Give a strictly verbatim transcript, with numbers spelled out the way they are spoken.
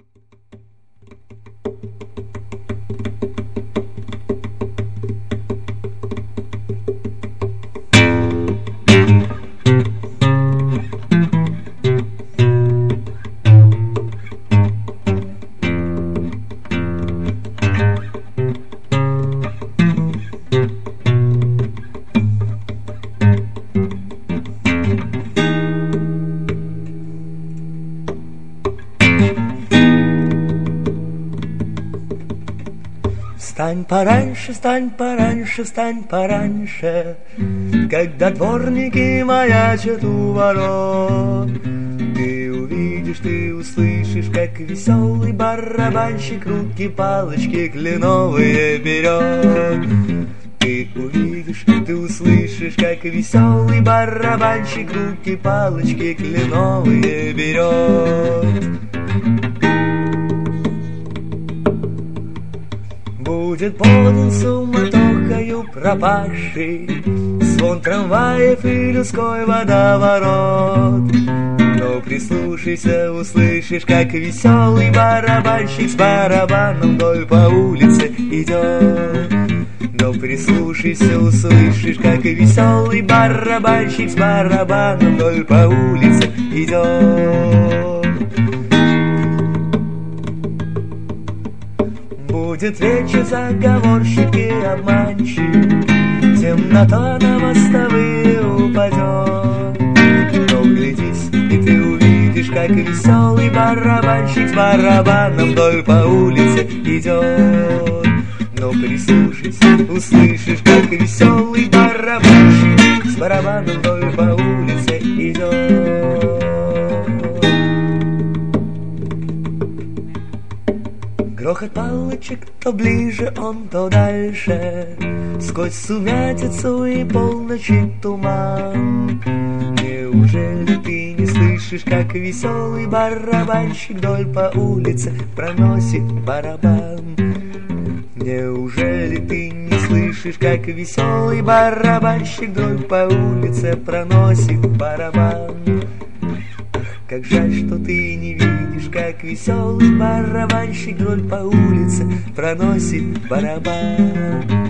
Встань пораньше, встань пораньше, встань пораньше, когда дворники маячат у ворот. Ты увидишь, ты услышишь, как веселый барабанщик руки палочки кленовые берет. Ты увидишь, ты услышишь, как веселый барабанщик руки палочки кленовые берет. Будет полон суматохою пропавший звон трамваев и людской водоворот. Но прислушайся, услышишь, как веселый барабанщик с барабаном вдоль по улице идет. Но прислушайся, услышишь, как веселый барабанщик с барабаном вдоль по улице идет. Будет вечер, заговорщики, обманщик, темнота на мостовые упадет. Но глядись, и ты увидишь, как веселый барабанщик с барабаном вдоль по улице идет. Но прислушайся, услышишь, как веселый барабанщик с барабаном вдоль по улице идет. Грохот палочек то ближе он, то дальше, сквозь сумятицу и полночи туман. Неужели ты не слышишь, как веселый барабанщик вдоль по улице проносит барабан? Неужели ты не слышишь, как веселый барабанщик вдоль по улице проносит барабан? Как жаль, что ты не видишь, как веселый барабанщик вдоль по улице проносит барабан.